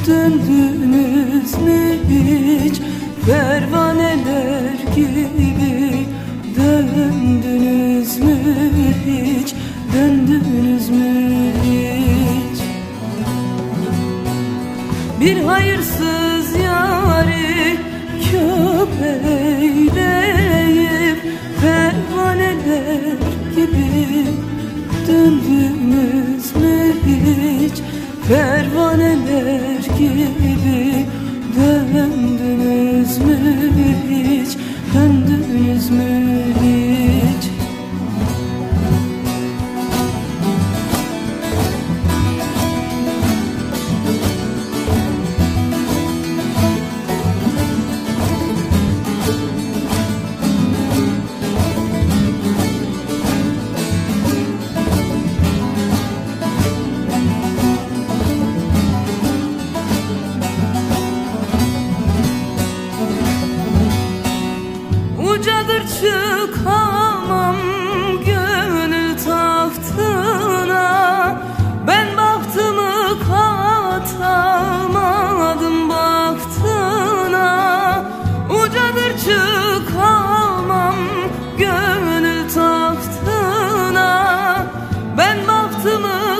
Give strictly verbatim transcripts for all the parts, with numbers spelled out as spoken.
döndünüz mü hiç? Pervaneler gibi döndünüz mü hiç? Döndünüz mü hiç? Bir hayırsız yâri köpeğleyip pervaneler gibi döndünüz mü hiç? Pervaneler gibi döndünüz mü hiç? Döndünüz mü hiç? Ucadır çıkamam gönül tahtına, ben bahtımı katamadım bahtına. Ucadır çıkamam gönül tahtına, ben bahtımı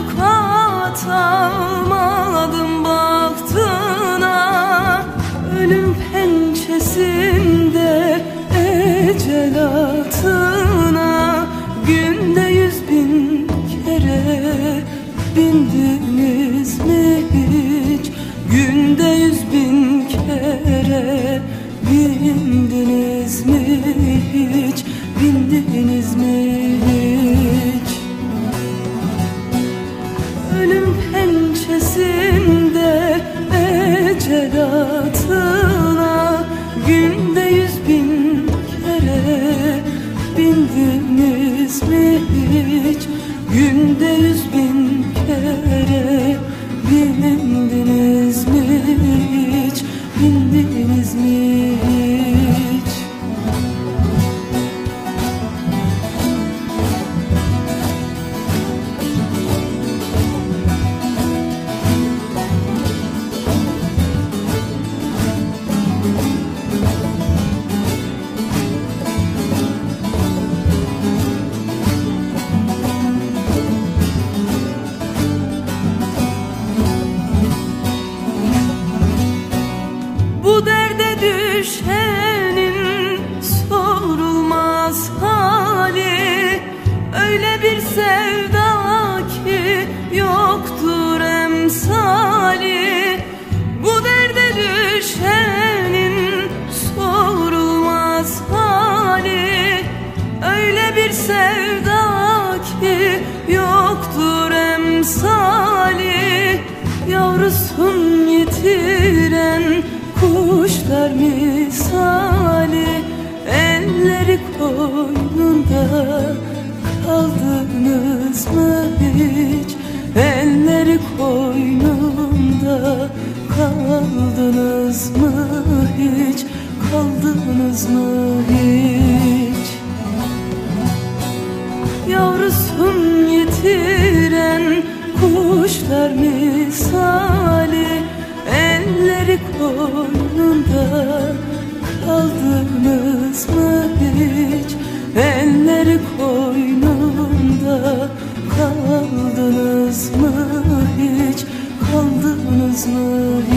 katamadım bahtına. Ölüm pençesinde ecel atına günde yüz bin kere bindiniz mi hiç? Günde yüz bin kere bindiniz mi hiç? Bindiniz mi hiç? Ölüm pençesinde ecel atına günde yüz bin kere bindiniz mi hiç? Günde yüz bin kere bindiniz mi hiç? Bindiniz mi hiç? Bu derde düşenin sorulmaz hali, öyle bir sevda ki yoktur emsali. Bu derde düşenin sorulmaz hali, öyle bir sevda ki yoktur emsali. Yavrusun yitiren kuşlar misali, elleri koynunda kaldınız mı hiç? Elleri koynunda kaldınız mı hiç? Kaldınız mı hiç? Yavrusun yitiren kuşlar misali, elleri koynunda kaldınız mı hiç? Elleri koynunda kaldınız mı hiç? Kaldınız mı hiç?